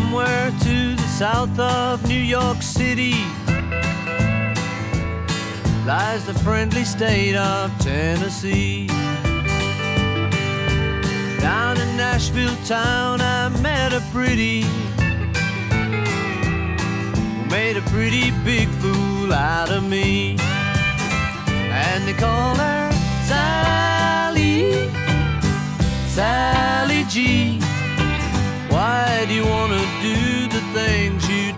Somewhere to the south of New York City lies the friendly state of Tennessee. Down in Nashville town I met a pretty who made a pretty big fool out of me. And they call her Sally, Sally G. Why do you wanna do the things you